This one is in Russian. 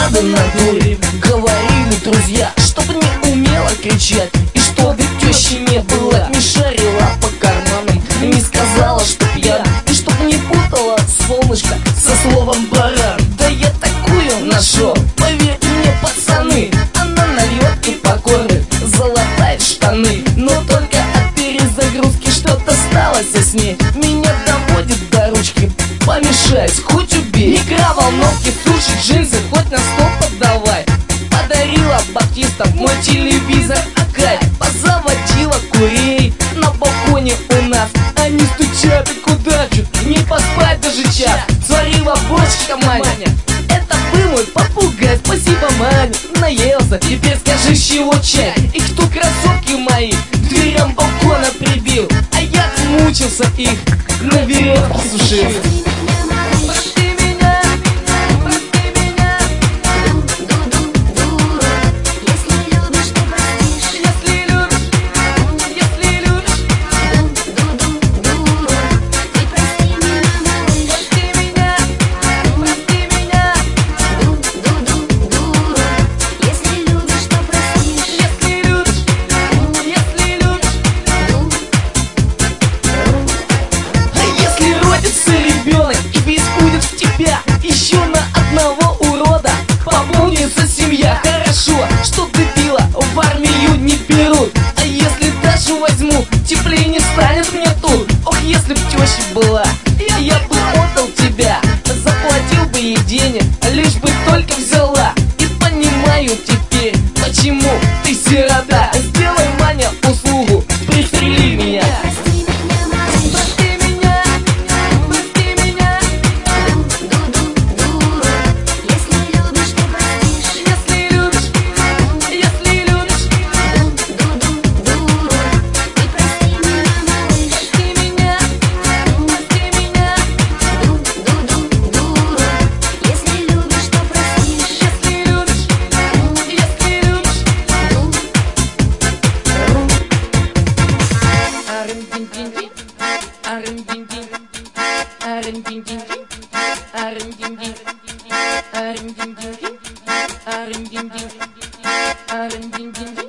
надо надурим. Говорили друзья, чтоб не умела кричать, и чтобы тещи не было, не шарила по карманам, не сказала, что пьян, и чтоб не путала солнышко со словом баран. Да я такую нашел, поверьте мне, пацаны, она нальет и покормит, залатает штаны. Но только от перезагрузки что-то стало с ней, меня доводит до ручки, помешать, хоть убей. Микроволновки, суши, джинсы, хоть на стол подавай. Подарила баптистам мой телевизор Акай. Позаводила курей на балконе у нас, они стучат и кудачут, не поспать даже час. Сварила борщика Маня, это был мой попугай. Спасибо, Маня, наелся. Теперь скажи, с чего чай? И кто кроссовки мои к дверям балкона прибил, а я мучился их на веревке сушил. Еще на одного урода пополнится семья. Хорошо, что ты пила, в армию не берут. А если даже возьму, теплее не станет мне тут. Ох, если б теща была, я бы отдал тебя, заплатил бы ей денег, лишь бы только взяла. И понимаю теперь, почему ты сирота. Сделай, Маня, услугу, пристрели меня. Arın